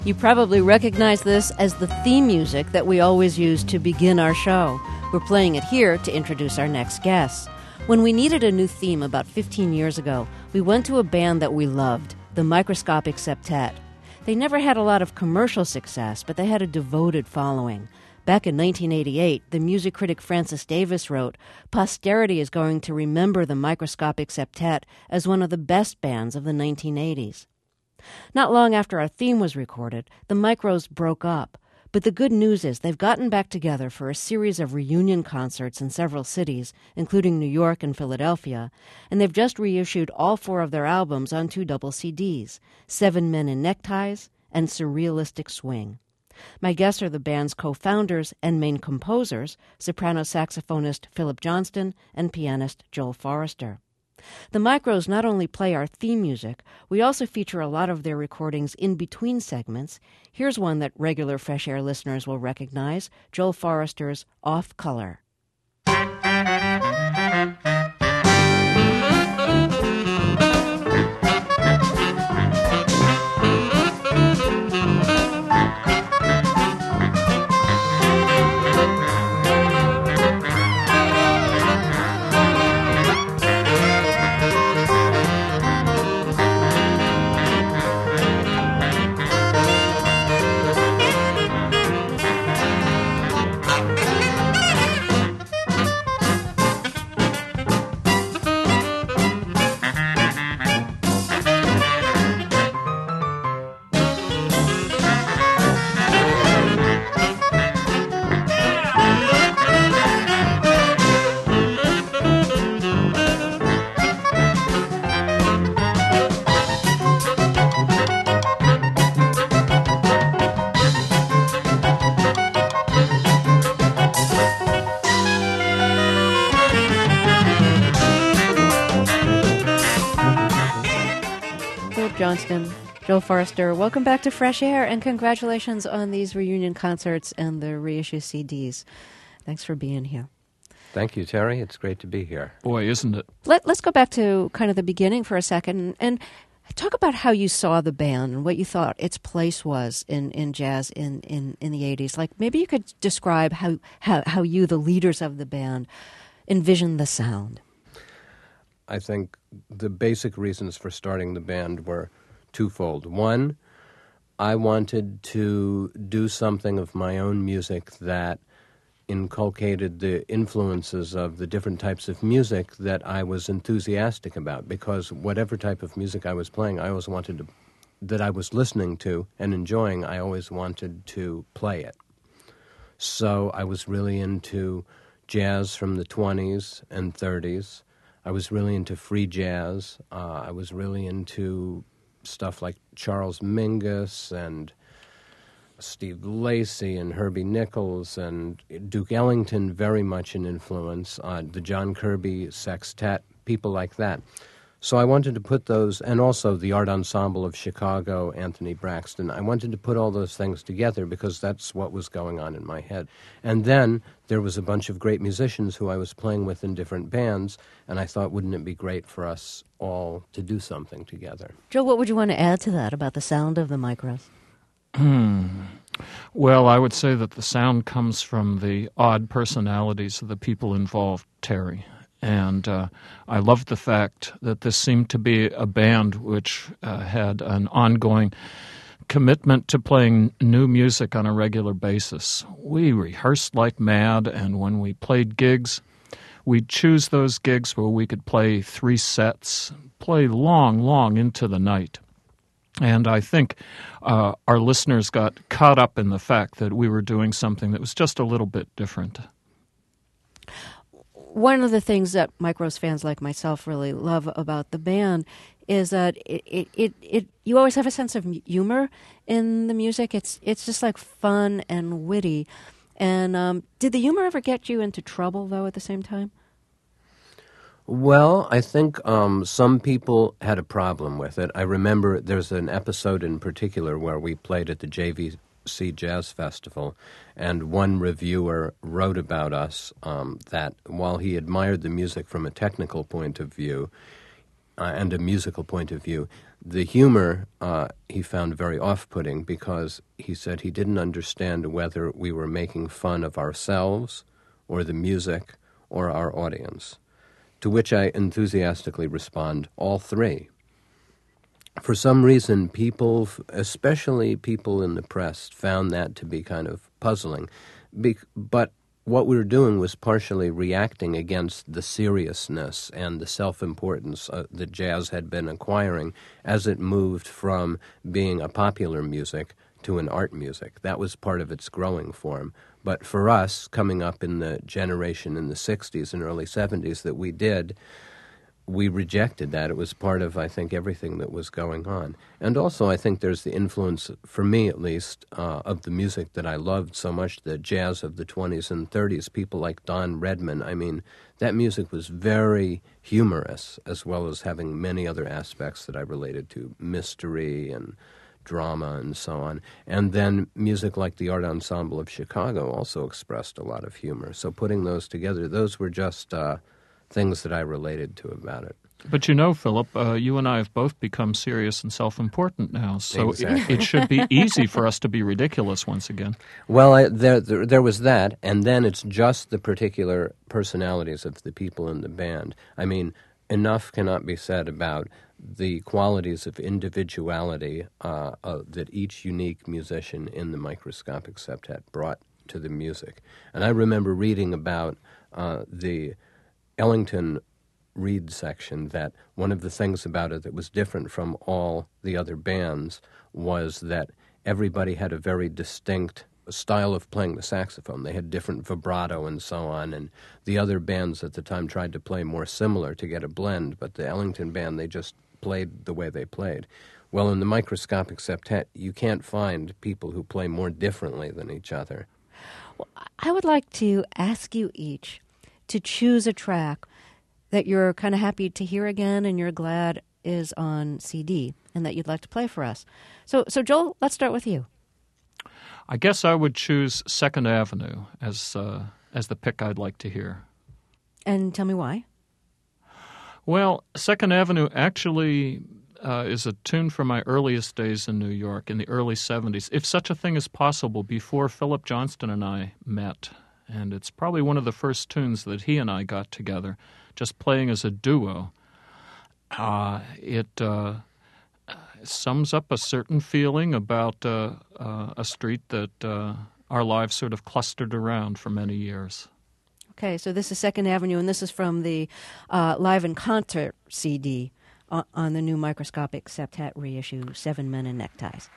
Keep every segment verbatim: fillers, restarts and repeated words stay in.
You probably recognize this as the theme music that we always use to begin our show. We're playing it here to introduce our next guests. When we needed a new theme about fifteen years ago, we went to a band that we loved, the Microscopic Septet. They never had a lot of commercial success, but they had a devoted following. Back in nineteen eighty-eight, the music critic Francis Davis wrote, "Posterity is going to remember the Microscopic Septet as one of the best bands of the nineteen eighties. Not long after our theme was recorded, the Micros broke up. But the good news is they've gotten back together for a series of reunion concerts in several cities, including New York and Philadelphia, and they've just reissued all four of their albums on two double C Ds, Seven Men in Neckties and Surrealistic Swing. My guests are the band's co-founders and main composers, soprano saxophonist Philip Johnston and pianist Joel Forrester. The Micros not only play our theme music, we also feature a lot of their recordings in between segments. Here's one that regular Fresh Air listeners will recognize, Joel Forrester's Off Color. Johnston, Joel Forrester, welcome back to Fresh Air, and congratulations on these reunion concerts and the reissue C Ds. Thanks for being here. Thank you, Terry. It's great to be here. Boy, isn't it? Let, let's go back to kind of the beginning for a second and talk about how you saw the band and what you thought its place was in, in jazz in, in, in the eighties. Like, maybe you could describe how, how, how you, the leaders of the band, envisioned the sound. I think the basic reasons for starting the band were twofold. One, I wanted to do something of my own music that inculcated the influences of the different types of music that I was enthusiastic about, because whatever type of music I was playing, I always wanted to, that I was listening to and enjoying, I always wanted to play it. So I was really into jazz from the twenties and thirties. I was really into free jazz. Uh, I was really into stuff like Charles Mingus and Steve Lacy and Herbie Nichols and Duke Ellington, very much an influence, uh, the John Kirby Sextet, people like that. So I wanted to put those, and also the Art Ensemble of Chicago, Anthony Braxton. I wanted to put all those things together because that's what was going on in my head. And then there was a bunch of great musicians who I was playing with in different bands, and I thought, wouldn't it be great for us all to do something together? Joe, what would you want to add to that about the sound of the Micros? Hmm. Well, I would say that the sound comes from the odd personalities of the people involved, Terry. And uh, I loved the fact that this seemed to be a band which uh, had an ongoing commitment to playing new music on a regular basis. We rehearsed like mad, and when we played gigs, we'd choose those gigs where we could play three sets, play long, long into the night. And I think uh, our listeners got caught up in the fact that we were doing something that was just a little bit different. One of the things that Micros fans like myself really love about the band is that it, it, it, it you always have a sense of humor in the music. It's it's just like fun and witty. And um, did the humor ever get you into trouble, though, at the same time? Well, I think um, some people had a problem with it. I remember there's an episode in particular where we played at the J V C Jazz Festival, and one reviewer wrote about us um, that while he admired the music from a technical point of view, uh, and a musical point of view. The humor uh, he found very off-putting because he said he didn't understand whether we were making fun of ourselves or the music or our audience, to which I enthusiastically respond, all three. For some reason, people, especially people in the press, found that to be kind of puzzling. Be- but what we were doing was partially reacting against the seriousness and the self-importance uh, that jazz had been acquiring as it moved from being a popular music to an art music. That was part of its growing form. But for us, coming up in the generation in the sixties and early seventies that we did, we rejected that. It was part of, I think, everything that was going on. And also, I think there's the influence, for me at least, uh, of the music that I loved so much, the jazz of the twenties and thirties, people like Don Redman. I mean, that music was very humorous, as well as having many other aspects that I related to, mystery and drama and so on. And then music like the Art Ensemble of Chicago also expressed a lot of humor. So putting those together, those were just Uh, things that I related to about it. But you know, Philip, uh, you and I have both become serious and self-important now, so Exactly. it, it should be easy for us to be ridiculous once again. Well, I, there, there there was that, and then it's just the particular personalities of the people in the band. I mean, enough cannot be said about the qualities of individuality uh, uh, that each unique musician in the Microscopic Septet brought to the music. And I remember reading about uh, the Ellington Reed section that one of the things about it that was different from all the other bands was that everybody had a very distinct style of playing the saxophone. They had different vibrato and so on, and the other bands at the time tried to play more similar to get a blend, but the Ellington band, they just played the way they played. Well, in the Microscopic Septet, you can't find people who play more differently than each other. Well, I would like to ask you each to choose a track that you're kind of happy to hear again and you're glad is on C D and that you'd like to play for us. So, so Joel, let's start with you. I guess I would choose Second Avenue as uh, as the pick I'd like to hear. And tell me why. Well, Second Avenue actually uh, is a tune from my earliest days in New York in the early seventies, if such a thing is possible, before Philip Johnston and I met. And it's probably one of the first tunes that he and I got together, just playing as a duo. Uh, it uh, sums up a certain feeling about uh, uh, a street that uh, our lives sort of clustered around for many years. Okay, so this is Second Avenue, and this is from the uh, Live in Concert C D on, on the new Microscopic Septet reissue, Seven Men in Neckties.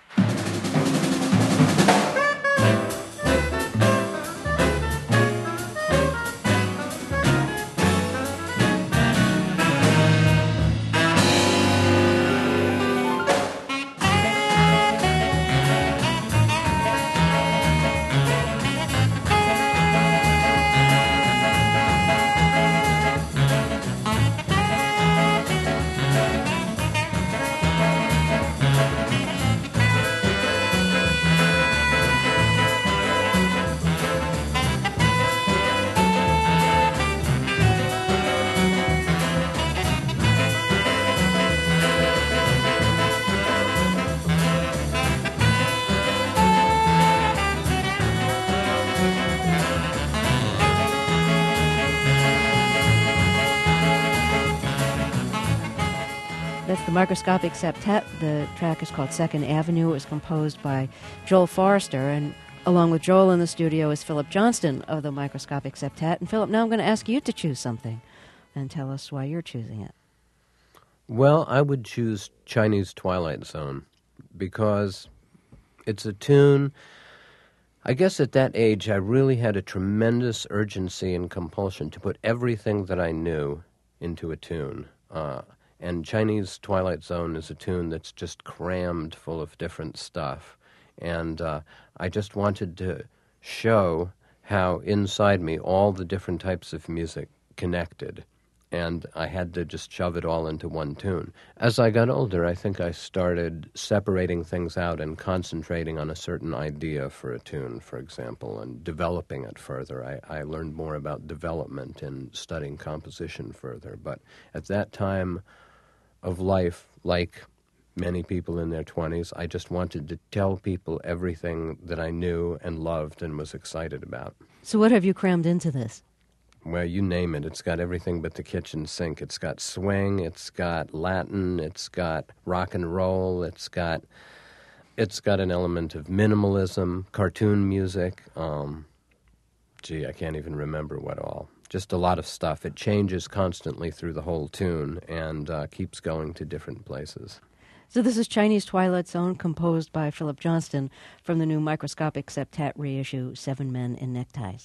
That's the Microscopic Septet. The track is called Second Avenue. It was composed by Joel Forrester, and along with Joel in the studio is Philip Johnston of the Microscopic Septet. And Philip, now I'm going to ask you to choose something and tell us why you're choosing it. Well, I would choose Chinese Twilight Zone because it's a tune. I guess at that age I really had a tremendous urgency and compulsion to put everything that I knew into a tune. Uh, and Chinese Twilight Zone is a tune that's just crammed full of different stuff. And uh, I just wanted to show how inside me all the different types of music connected. And I had to just shove it all into one tune. As I got older, I think I started separating things out and concentrating on a certain idea for a tune, for example, and developing it further. I, I learned more about development and studying composition further. But at that time, of life, like many people in their twenties. I just wanted to tell people everything that I knew and loved and was excited about. So what have you crammed into this? Well, you name it. It's got everything but the kitchen sink. It's got swing, it's got Latin, it's got rock and roll, it's got it's got an element of minimalism, cartoon music. Um, gee, I can't even remember what all. Just a lot of stuff. It changes constantly through the whole tune and uh, keeps going to different places. So this is Chinese Twilight Zone, composed by Philip Johnston from the new Microscopic Septet reissue, Seven Men in Neckties.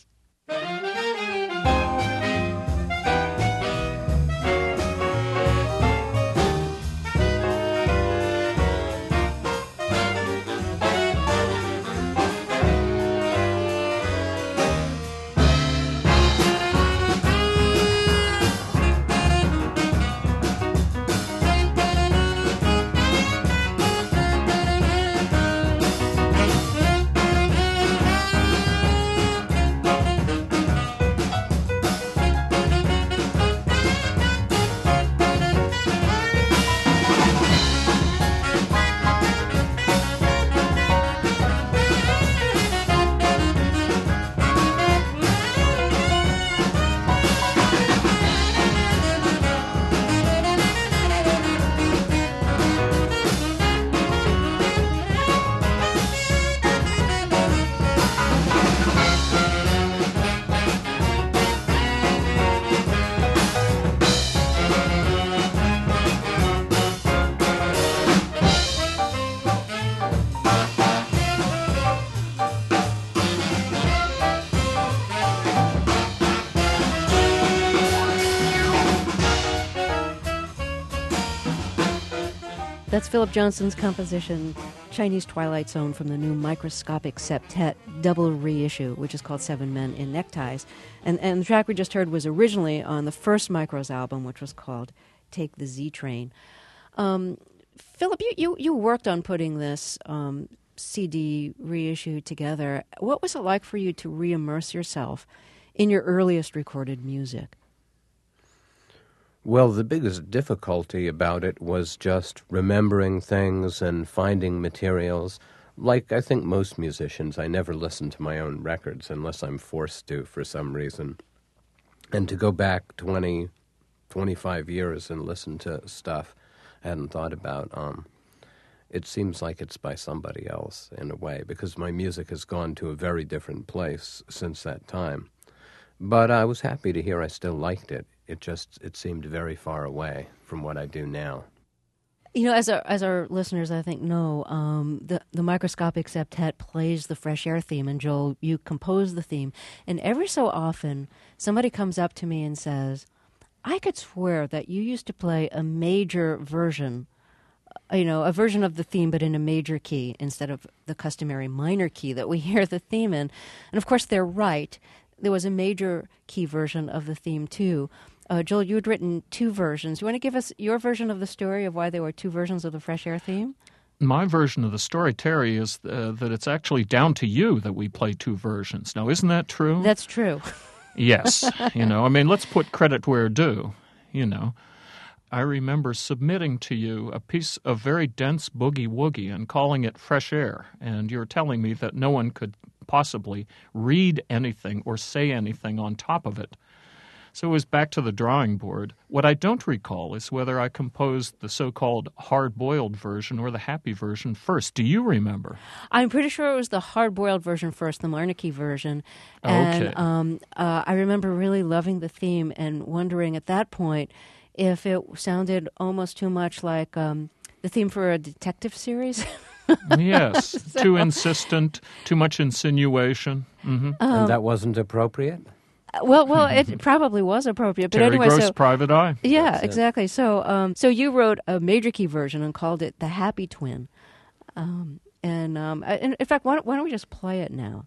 That's Philip Johnston's composition, Chinese Twilight Zone, from the new Microscopic Septet double reissue, which is called Seven Men in Neckties. And, and the track we just heard was originally on the first Micros album, which was called Take the Z Train. Um, Philip, you, you, you worked on putting this um, C D reissue together. What was it like for you to re-immerse yourself in your earliest recorded music? Well, the biggest difficulty about it was just remembering things and finding materials. Like I think most musicians, I never listen to my own records unless I'm forced to for some reason. And to go back twenty, twenty-five years and listen to stuff I hadn't thought about, um, it seems like it's by somebody else in a way, because my music has gone to a very different place since that time. But I was happy to hear I still liked it. It just, it seemed very far away from what I do now. You know, as our, as our listeners, I think, know, um, the, the Microscopic Septet plays the Fresh Air theme, and Joel, you compose the theme. And every so often, somebody comes up to me and says, I could swear that you used to play a major version, you know, a version of the theme, but in a major key instead of the customary minor key that we hear the theme in. And of course, they're right. There was a major key version of the theme, too. Uh, Joel, you had written two versions. You want to give us your version of the story of why there were two versions of the Fresh Air theme? My version of the story, Terry, is uh, that it's actually down to you that we play two versions. Now, isn't that true? That's true. Yes. You know, I mean, let's put credit where due, you know. I remember submitting to you a piece of very dense boogie-woogie and calling it Fresh Air, and you're telling me that no one could possibly read anything or say anything on top of it. So it was back to the drawing board. What I don't recall is whether I composed the so-called hard-boiled version or the happy version first. Do you remember? I'm pretty sure it was the hard-boiled version first, the Marnike version. And okay. um, uh, I remember really loving the theme and wondering at that point if it sounded almost too much like um, the theme for a detective series. Yes, so. Too insistent, too much insinuation. Mm-hmm. Um, and that wasn't appropriate? Well, well, it probably was appropriate, but Terry anyway, Gross, so Private Eye. Yeah, That's exactly. It. So, um, so you wrote a major key version and called it the Happy Twin, um, and um, in, in fact, why don't, why don't we just play it now?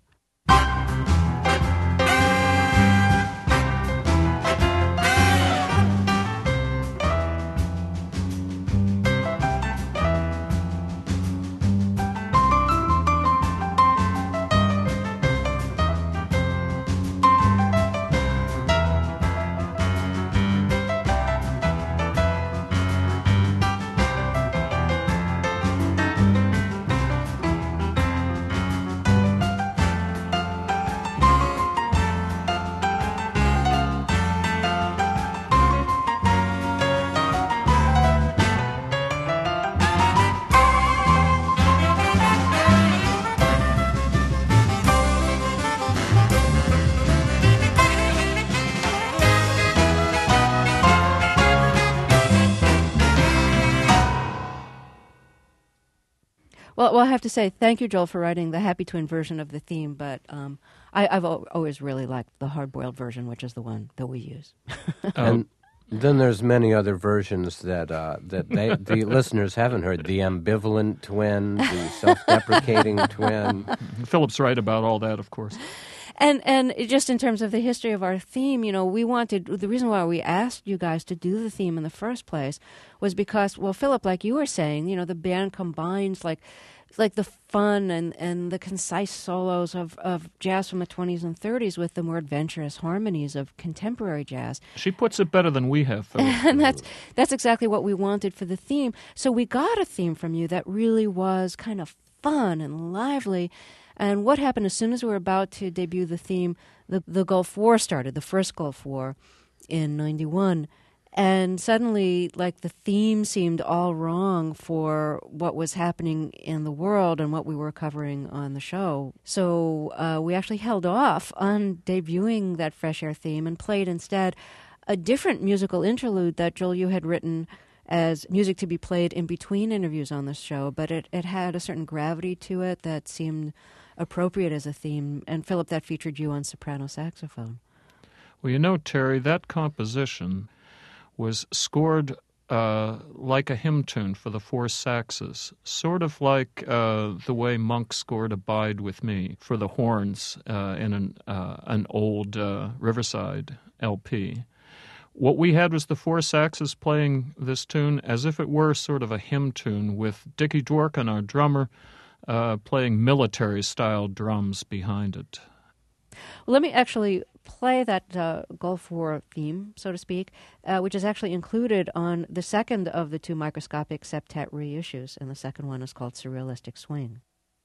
Well, well, I have to say thank you, Joel, for writing the Happy Twin version of the theme, but um, I, I've al- always really liked the hard-boiled version, which is the one that we use. And then there's many other versions that uh, that they, the listeners haven't heard. The ambivalent twin, the self-deprecating twin. Philip's right about all that, of course. And and just in terms of the history of our theme, you know, we wanted, the reason why we asked you guys to do the theme in the first place was because, well, Philip, like you were saying, you know, the band combines like like the fun and, and the concise solos of, of jazz from the twenties and thirties with the more adventurous harmonies of contemporary jazz. She puts it better than we have, Philip. And that's that's exactly what we wanted for the theme. So we got a theme from you that really was kind of fun and lively. And what happened as soon as we were about to debut the theme, the, the Gulf War started, the first Gulf War in ninety-one. And suddenly, like, the theme seemed all wrong for what was happening in the world and what we were covering on the show. So uh, we actually held off on debuting that Fresh Air theme and played instead a different musical interlude that, Joel, you had written as music to be played in between interviews on the show, but it, it had a certain gravity to it that seemed appropriate as a theme. And, Philip, that featured you on soprano saxophone. Well, you know, Terry, that composition was scored uh, like a hymn tune for the four saxes, sort of like uh, the way Monk scored Abide With Me for the horns uh, in an, uh, an old uh, Riverside L P. What we had was the four saxes playing this tune as if it were sort of a hymn tune, with Dickie Dworkin, our drummer, uh, playing military-style drums behind it. Well, let me actually play that uh, Gulf War theme, so to speak, uh, which is actually included on the second of the two microscopic septet reissues, and the second one is called Surrealistic Swing.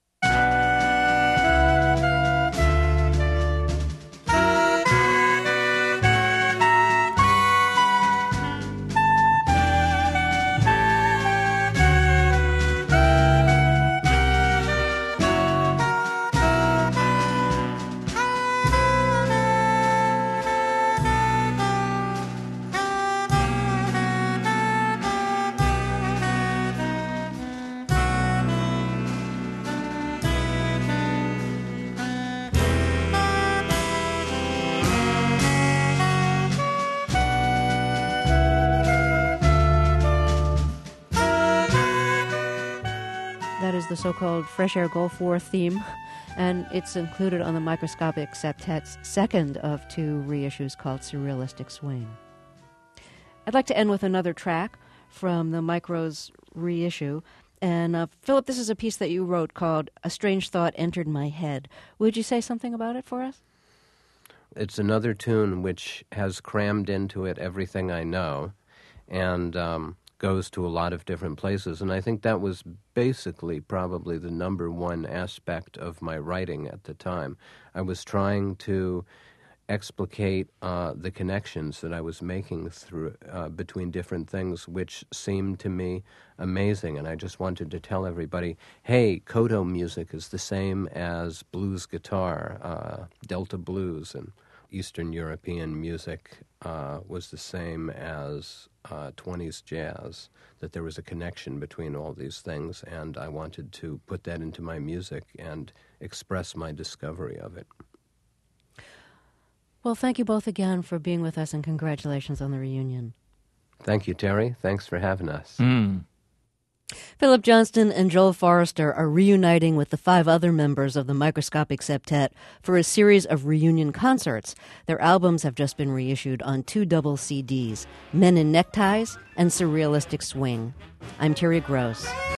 That is the so-called Fresh Air Gulf War theme, and it's included on the Microscopic Septet's second of two reissues called Surrealistic Swing. I'd like to end with another track from the Micro's reissue. And, uh, Philip, this is a piece that you wrote called A Strange Thought Entered My Head. Would you say something about it for us? It's another tune which has crammed into it everything I know, and um, goes to a lot of different places. And I think that was basically probably the number one aspect of my writing at the time. I was trying to explicate uh, the connections that I was making through uh, between different things, which seemed to me amazing. And I just wanted to tell everybody, hey, Koto music is the same as blues guitar, uh, Delta blues, and Eastern European music uh, was the same as uh, twenties jazz, that there was a connection between all these things, and I wanted to put that into my music and express my discovery of it. Well, thank you both again for being with us, and congratulations on the reunion. Thank you, Terry. Thanks for having us. Mm. Philip Johnston and Joel Forrester are reuniting with the five other members of the Microscopic Septet for a series of reunion concerts. Their albums have just been reissued on two double C Ds, Men in Neckties and Surrealistic Swing. I'm Terry Gross.